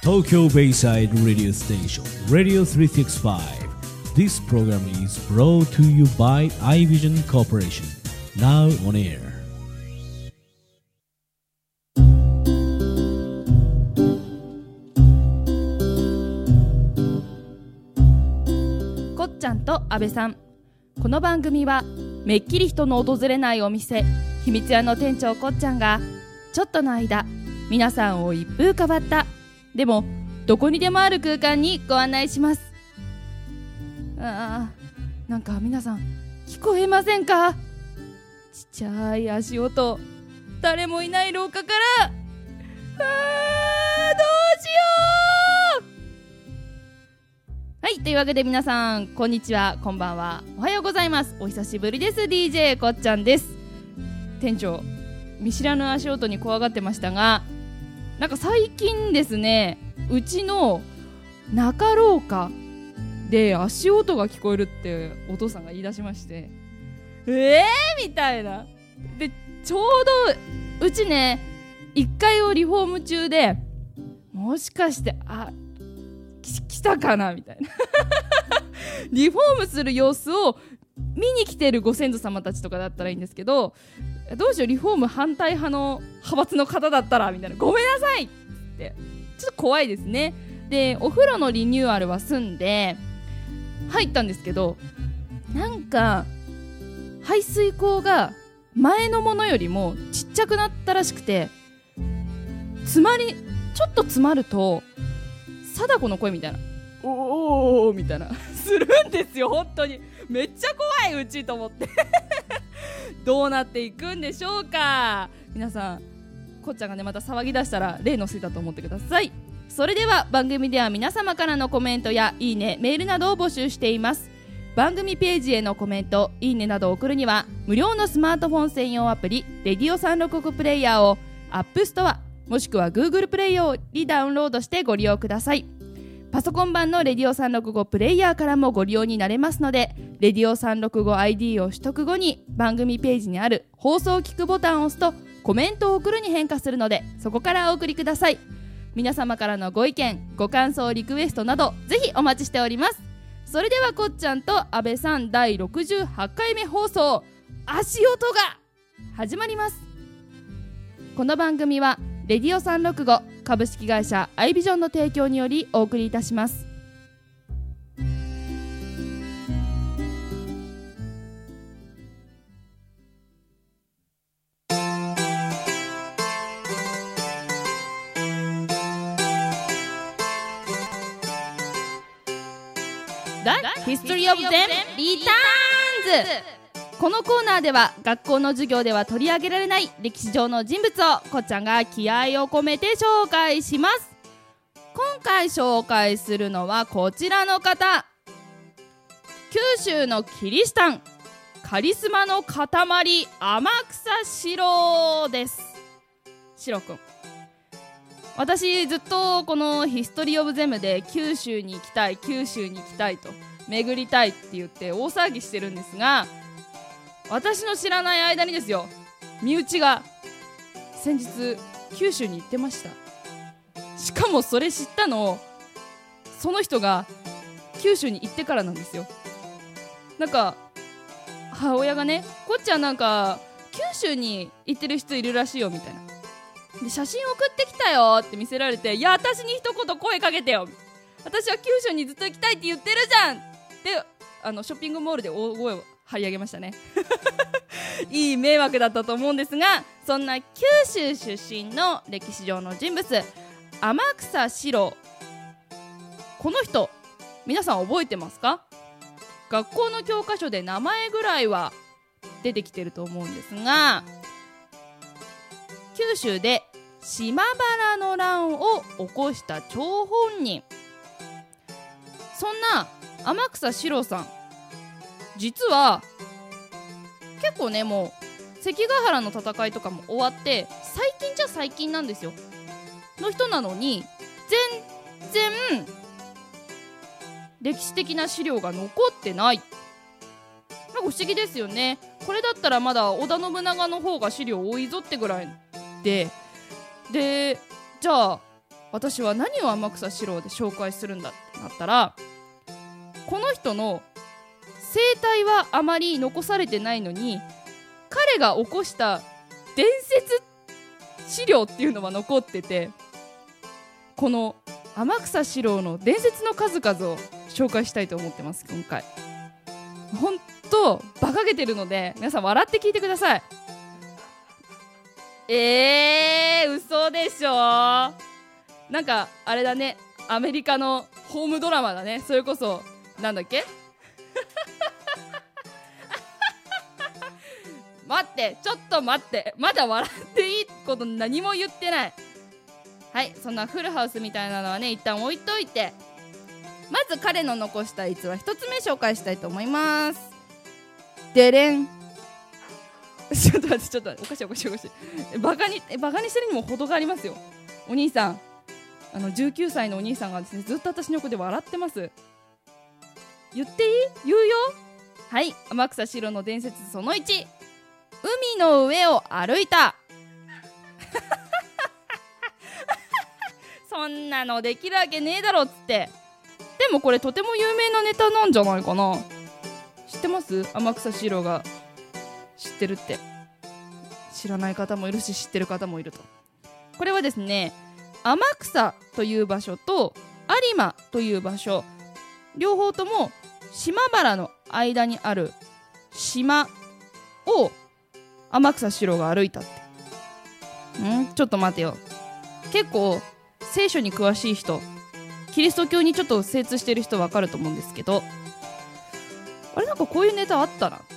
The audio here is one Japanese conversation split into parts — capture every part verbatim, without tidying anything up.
Tokyo Bayside Radio Station Radio three sixty-five. This program is brought to you by iVision Corporation. Now on air. こっちゃんと阿部さん。この番組はめっきり人の訪れないお店秘密屋の店長こっちゃんがちょっとの間皆さんを一風変わったでもどこにでもある空間にご案内します。あー、なんか皆さん聞こえませんか？ちっちゃい足音、誰もいない廊下から、あー、どうしよう。はい、というわけで皆さんこんにちは、こんばんは、おはようございます。お久しぶりです。 ディージェー こっちゃんです。店長、見知らぬ足音に怖がってましたが、なんか最近ですね、うちの中廊下で足音が聞こえるってお父さんが言い出しまして、えーみたいな。でちょうどうちねいっかいをリフォーム中で、もしかしてあき来たかなみたいなリフォームする様子を見に来てるご先祖様たちとかだったらいいんですけど、どうしよう、リフォーム反対派の派閥の方だったらみたいな、ごめんなさいってちょっと怖いですね。でお風呂のリニューアルは済んで入ったんですけど、なんか排水口が前のものよりもちっちゃくなったらしくて、詰まりちょっと詰まると貞子の声みたいな、おーみたいなするんですよ。本当にめっちゃ怖いうちと思ってどうなっていくんでしょうか。皆さんこっちゃんがねまた騒ぎ出したら例のせいだと思ってください。それでは番組では皆様からのコメントやいいね、メールなどを募集しています。番組ページへのコメント、いいねなどを送るには無料のスマートフォン専用アプリレディオさんろくごプレイヤーを App Store もしくは Google プレイよりダウンロードしてご利用ください。パソコン版のレディオさんろくごプレイヤーからもご利用になれますので、レディオさんろくご アイディー を取得後に番組ページにある放送を聞くボタンを押すとコメントを送るに変化するので、そこからお送りください。皆様からのご意見、ご感想、リクエストなどぜひお待ちしております。それではこっちゃんと阿部さんだいろくじゅうはちかいめ放送、足音が始まります。この番組はレディオさんろくご株式会社アイビジョンの提供によりお送りいたします。The History of Them Returns。 このコーナーでは学校の授業では取り上げられない歴史上の人物をこっちゃんが気合を込めて紹介します。今回紹介するのはこちらの方、九州のキリシタン、カリスマの塊、天草四郎です。四郎くん、私ずっとこのヒストリーオブゼムで九州に行きたい、九州に行きたいと、巡りたいって言って大騒ぎしてるんですが、私の知らない間にですよ、身内が先日九州に行ってました。しかもそれ知ったのその人が九州に行ってからなんですよ。なんか母親がね、こっちはなんか九州に行ってる人いるらしいよみたいなで、写真送ってきたよって見せられて、いや私に一言声かけてよ、私は九州にずっと行きたいって言ってるじゃんってあのショッピングモールで大声を張り上げましたねいい迷惑だったと思うんですが、そんな九州出身の歴史上の人物、天草四郎、この人皆さん覚えてますか？学校の教科書で名前ぐらいは出てきてると思うんですが、九州で島原の乱を起こした張本人、そんな天草四郎さん、実は結構ねもう関ヶ原の戦いとかも終わって最近じゃ最近なんですよの人なのに、全然歴史的な資料が残ってない。なんか不思議ですよね。これだったらまだ織田信長の方が資料多いぞってぐらいで、でじゃあ私は何を天草四郎で紹介するんだってなったら、この人の生態はあまり残されてないのに、彼が起こした伝説資料っていうのは残ってて、この天草四郎の伝説の数々を紹介したいと思ってます。今回ほんと馬鹿げてるので、皆さん笑って聞いてください。えー、嘘でしょ。なんかあれだね、アメリカのホームドラマだね。それこそなんだっけ待って、ちょっと待って、まだ笑っていいこと何も言ってない。はい、そんなフルハウスみたいなのはね、一旦置いといて、まず彼の残した逸話一つ目紹介したいと思います。でれんちょっと待って、ちょっと待って、おかしいおかしいおかしい、バカにバカにしてるにも程がありますよ。お兄さん、あのじゅうきゅうさいのお兄さんがですね、ずっと私の横で笑ってます。言っていい？言うよ。はい、天草四郎の伝説そのいち、海の上を歩いたそんなのできるわけねえだろっつって。でもこれとても有名なネタなんじゃないかな。知ってます？天草四郎が知ってるって。知らない方もいるし、知ってる方もいると。これはですね、天草という場所と有馬という場所、両方とも島原の間にある島を天草四郎が歩いたって。んちょっと待てよ。結構聖書に詳しい人、キリスト教にちょっと精通してる人分かると思うんですけど、あれなんかこういうネタあったな。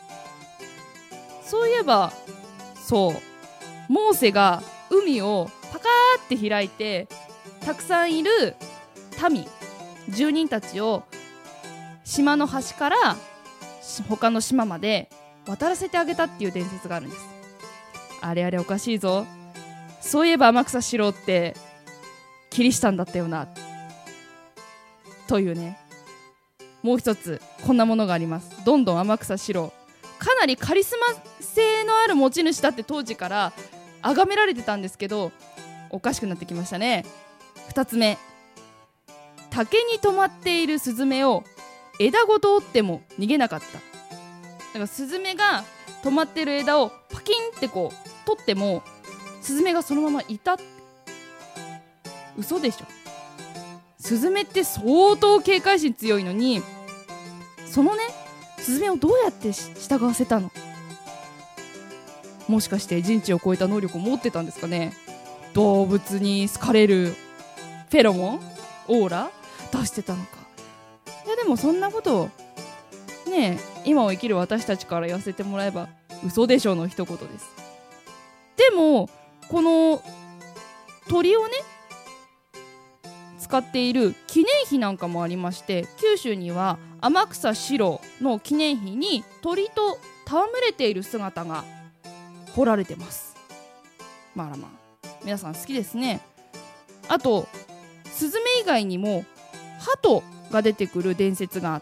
そういえば、そうモーセが海をパカーって開いて、たくさんいる民住人たちを島の端から他の島まで渡らせてあげたっていう伝説があるんです。あれあれおかしいぞ。そういえば天草四郎ってキリシタンだったよなというね。もう一つこんなものがあります。どんどん天草四郎、かなりカリスマ性のある持ち主だって当時から崇められてたんですけど、おかしくなってきましたね。二つ目、竹に止まっているスズメを枝ごと折っても逃げなかった。だからスズメが止まってる枝をパキンってこう取ってもスズメがそのままいた。嘘でしょ。スズメって相当警戒心強いのに、そのねスズメをどうやって従わせたの？もしかして人知を超えた能力を持ってたんですかね。動物に好かれるフェロモンオーラ出してたのか。いやでもそんなことねえ、今を生きる私たちから言わせてもらえば嘘でしょの一言です。でもこの鳥をね使っている記念碑なんかもありまして、九州には天草四郎の記念碑に鳥と戯れている姿が彫られてます。まあまあ皆さん好きですね。あとスズメ以外にも鳩が出てくる伝説があって、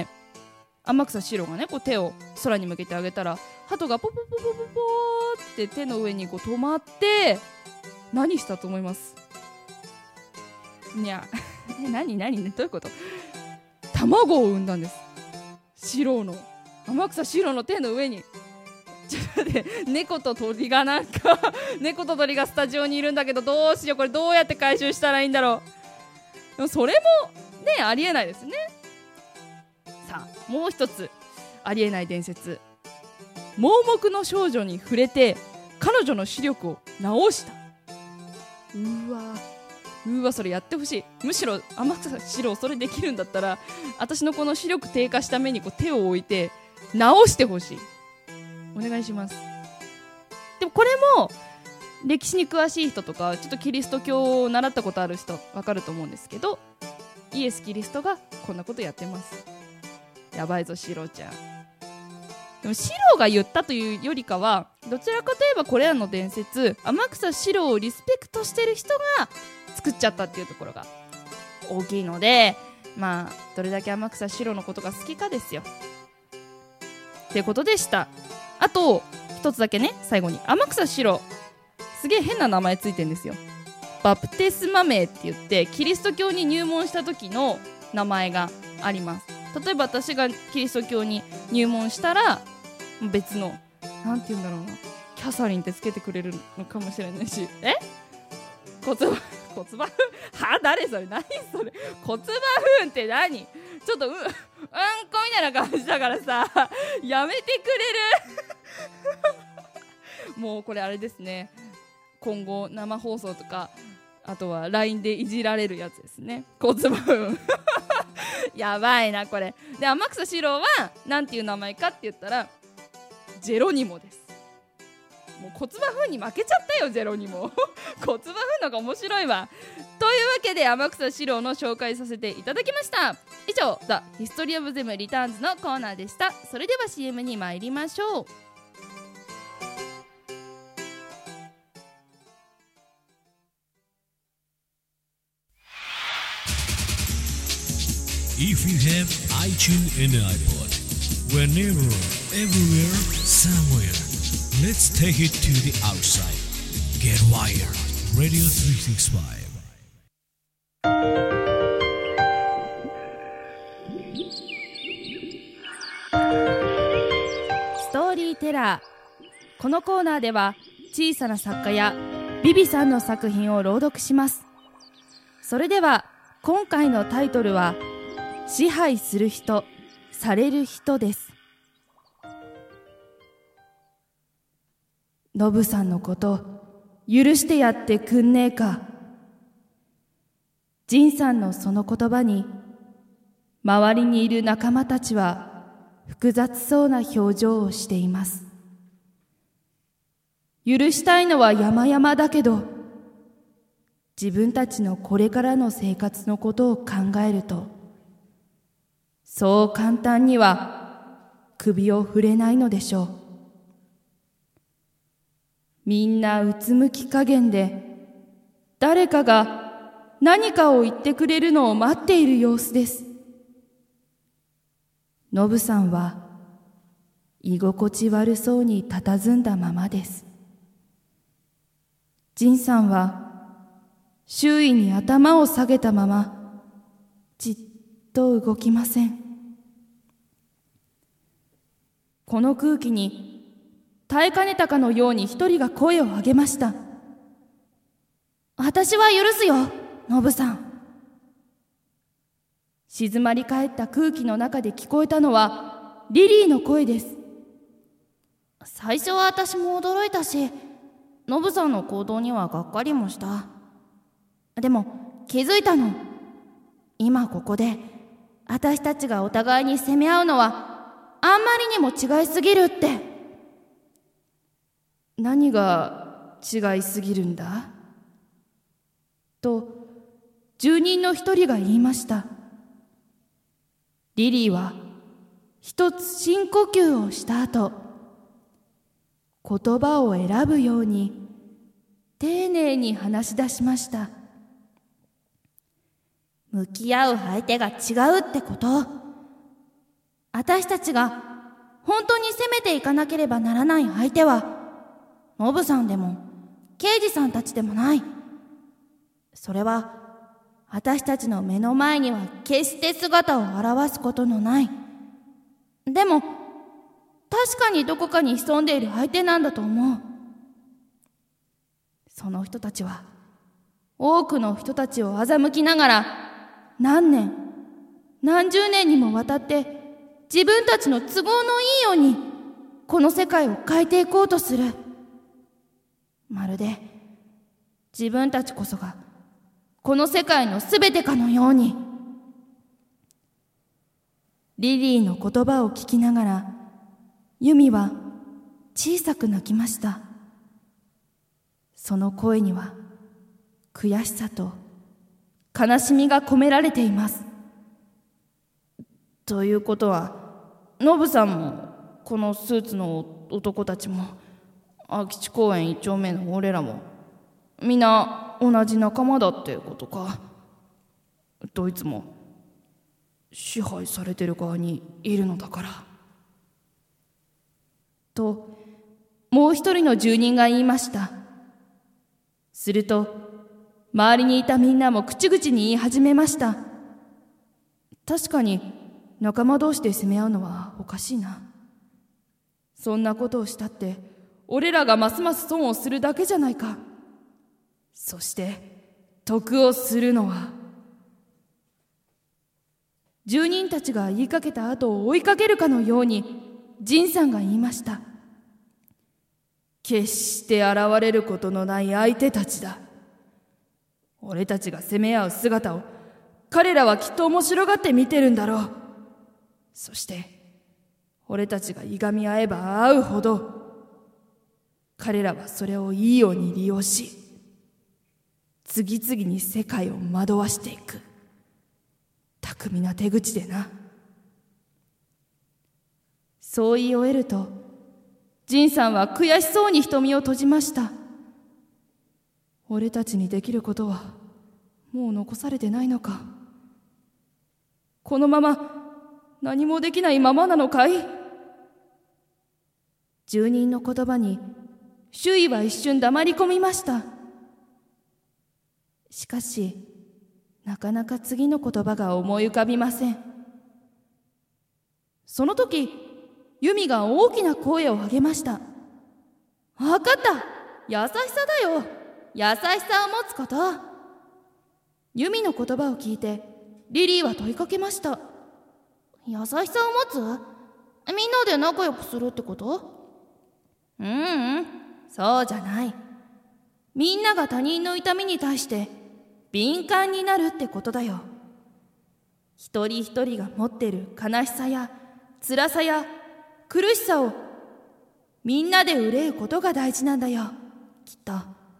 天草四郎がねこう手を空に向けてあげたら、鳩がポポポポポポって手の上にこう止まって何したと思います？にゃえ何何ねどういうこと？卵を産んだんです。四郎の天草四郎の手の上に。ちょっと待って、猫と鳥がなんか猫と鳥がスタジオにいるんだけど、どうしよう、これどうやって回収したらいいんだろう。でもそれもねありえないですね。さあもう一つありえない伝説、盲目の少女に触れて彼女の視力を直した。うわうわそれやってほしい。むしろ天草四郎それできるんだったら、私のこの視力低下した目にこう手を置いて直してほしい。お願いします。でもこれも歴史に詳しい人とかちょっとキリスト教を習ったことある人わかると思うんですけど、イエス・キリストがこんなことやってます。やばいぞ四郎ちゃん。でも四郎が言ったというよりかは、どちらかといえばこれらの伝説、天草四郎をリスペクトしてる人が作っちゃったっていうところが大きいので、まあどれだけ天草四郎のことが好きかですよってことでした。あと一つだけね、最後に天草四郎すげえ変な名前ついてんですよ。 バプテスマ名って言ってキリスト教に入門した時の名前があります。例えば私がキリスト教に入門したら別のなんて言うんだろうな、キャサリンってつけてくれるのかもしれないし、え骨盤骨盤は誰それ何それ骨盤ふんって何、ちょっとう、うんこみたいな感じだからさやめてくれるもうこれあれですね、今後生放送とかあとは ライン でいじられるやつですね、骨盤ふんやばいなこれで。天草四郎はなんていう名前かって言ったらジェロニモです。もう骨盤ふんに負けちゃったよジェロニモ骨盤ふんのが面白いわ。というわけで天草四郎の紹介させていただきました。以上 The History of Them Returns のコーナーでした。それでは シーエム に参りましょう。 If you have iTunes and iPod, whenever, everywhere, somewhere, let's take it to the outside. Get wired. Radio スリーシックスファイブ。 ストーリーテラー。このコーナーでは小さな作家やビビさんの作品を朗読します。それでは今回のタイトルは支配する人、される人です。ノブさんのこと許してやってくんねえか。ジンさんのその言葉に周りにいる仲間たちは複雑そうな表情をしています。許したいのは山々だけど、自分たちのこれからの生活のことを考えると、そう簡単には首を振れないのでしょう。みんなうつむき加減で、誰かが何かを言ってくれるのを待っている様子です。ノブさんは居心地悪そうに佇んだままです。ジンさんは周囲に頭を下げたままじっと動きません。この空気に耐えかねたかのように一人が声を上げました。私は許すよ、ノブさん。静まり返った空気の中で聞こえたのはリリーの声です。最初は私も驚いたし、ノブさんの行動にはがっかりもした。でも気づいたの。今ここで私たちがお互いに責め合うのはあんまりにも違いすぎるって。何が違いすぎるんだと住人の一人が言いました。リリーは一つ深呼吸をした後、言葉を選ぶように丁寧に話し出しました。向き合う相手が違うってこと。私たちが本当に責めていかなければならない相手はノブさんでも刑事さんたちでもない。それは私たちの目の前には決して姿を現すことのない、でも確かにどこかに潜んでいる相手なんだと思う。その人たちは多くの人たちを欺きながら何年何十年にもわたって自分たちの都合のいいようにこの世界を変えていこうとする。まるで自分たちこそがこの世界のすべてかのように。リリーの言葉を聞きながらユミは小さく泣きました。その声には悔しさと悲しみが込められています。ということはノブさんもこのスーツの男たちも空き地公園一丁目の俺らもみんな同じ仲間だってことか。どいつも支配されてる側にいるのだから。ともう一人の住人が言いました。すると周りにいたみんなも口々に言い始めました。確かに仲間同士で責め合うのはおかしいな。そんなことをしたって俺らがますます損をするだけじゃないか。そして得をするのは、住人たちが言いかけた後を追いかけるかのように仁さんが言いました。決して現れることのない相手たちだ。俺たちが攻め合う姿を彼らはきっと面白がって見てるんだろう。そして俺たちがいがみ合えば合うほど彼らはそれをいいように利用し、次々に世界を惑わしていく巧みな手口でな。そう言い終えると、仁さんは悔しそうに瞳を閉じました。俺たちにできることはもう残されてないのか。このまま何もできないままなのかい。住人の言葉に周囲は一瞬黙り込みました。しかしなかなか次の言葉が思い浮かびません。その時ユミが大きな声を上げました。わかった、優しさだよ。優しさを持つこと。ユミの言葉を聞いてリリーは問いかけました。優しさを持つ？みんなで仲良くするってこと？ううん、そうじゃない。みんなが他人の痛みに対して敏感になるってことだよ。一人一人が持ってる悲しさや辛さや苦しさをみんなで憂うことが大事なんだよ、きっと。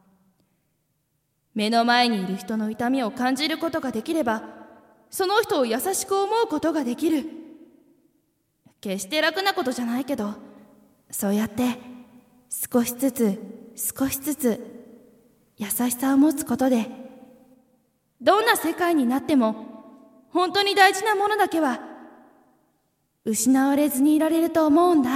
目の前にいる人の痛みを感じることができれば、その人を優しく思うことができる。決して楽なことじゃないけど、そうやって少しずつ少しずつ優しさを持つことで、どんな世界になっても本当に大事なものだけは失われずにいられると思うんだ。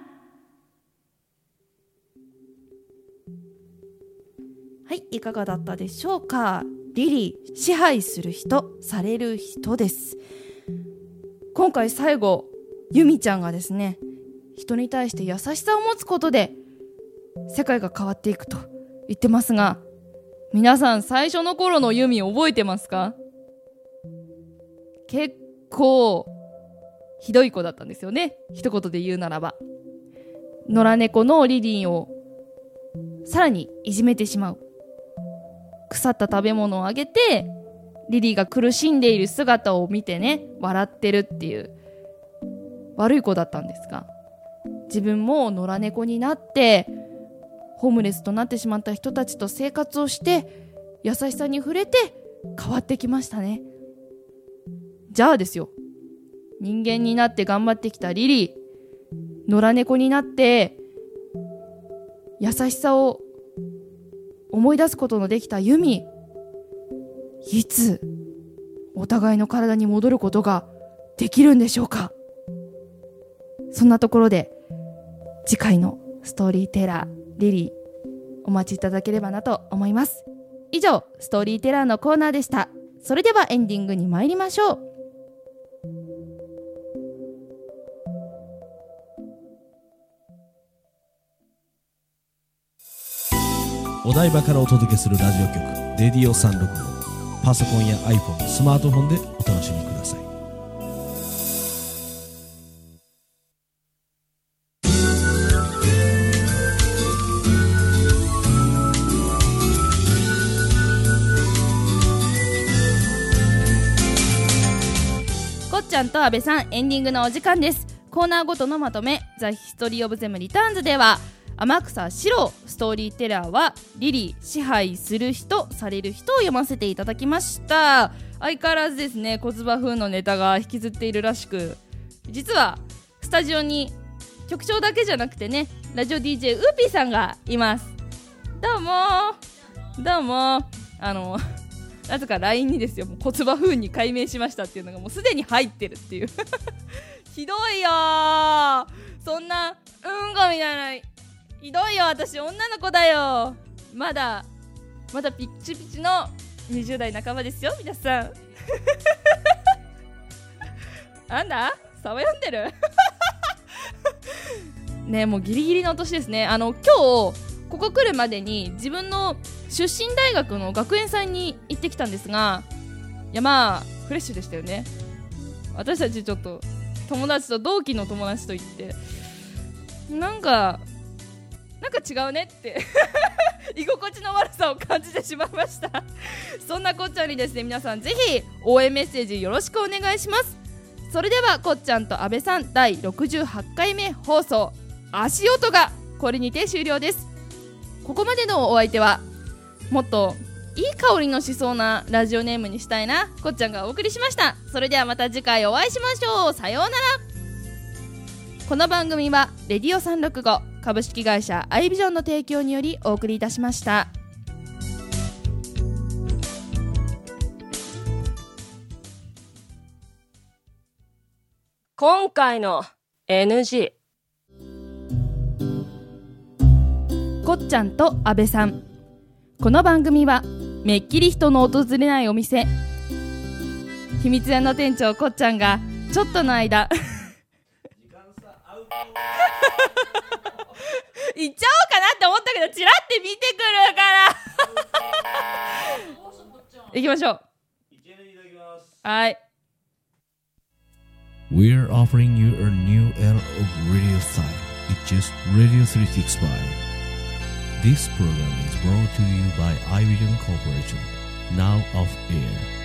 はい、いかがだったでしょうか。リリー、支配する人、される人です。今回最後、ユミちゃんがですね、人に対して優しさを持つことで世界が変わっていくと言ってますが、皆さん最初の頃のユミ覚えてますか？結構ひどい子だったんですよね、一言で言うならば。野良猫のリリーをさらにいじめてしまう。腐った食べ物をあげてリリーが苦しんでいる姿を見てね、笑ってるっていう悪い子だったんですが、自分も野良猫になってホームレスとなってしまった人たちと生活をして優しさに触れて変わってきましたね。じゃあですよ、人間になって頑張ってきたリリー、野良猫になって優しさを思い出すことのできたユミ、いつお互いの体に戻ることができるんでしょうか。そんなところで次回のストーリーテラーリリーお待ちいただければなと思います。以上、ストーリーテラーのコーナーでした。それではエンディングに参りましょう。 お台場からお届けするラジオ局レディオさんろくご、パソコンや iPhone、スマートフォンでお楽しみください。 こっちゃんと阿部さん、エンディングのお時間です。コーナーごとのまとめ、ザ・ヒストリー・オブ・ゼム・リターンズでは、天草四郎ストーリーテラーはリリー、支配する人、される人を読ませていただきました。相変わらずですね、小唾風のネタが引きずっているらしく、実はスタジオに局長だけじゃなくてね、ラジオ ディージェー ウーピーさんがいます。どうもーどうもーあのなぜか ライン にですよ、もう小唾風に改名しましたっていうのがもうすでに入ってるっていうひどいよー、そんなうんこみたいな、ひどいよ、私女の子だよ。まだまだピッチピチのにじゅう代半ばですよ皆さんなんだサバ読んでるね、もうギリギリの年ですね。あの今日ここ来るまでに自分の出身大学の学園祭に行ってきたんですが、いやまあフレッシュでしたよね。私たちちょっと友達と同期の友達と行ってなんかなんか違うねって居心地の悪さを感じてしまいましたそんなこっちゃんにですね、皆さんぜひ応援メッセージよろしくお願いします。それではこっちゃんと阿部さんだいろくじゅうはちかいめ放送足音がこれにて終了です。ここまでのお相手はもっといい香りのしそうなラジオネームにしたいなこっちゃんがお送りしました。それではまた次回お会いしましょう。さようなら。この番組はレディオさんろくご株式会社アイビジョンの提供によりお送りいたしました。 今回の エヌジー、 こっちゃんと阿部さん。この番組はめっきり人の訪れないお店秘密屋の店長こっちゃんがちょっとの間行っちゃおうかなって思ったけどチラって見てくるから行きましょう。はい。 We're offering you a new era of radio style. It's just Radio three sixty-five. This program is brought to you by iVision Corporation. Now off air.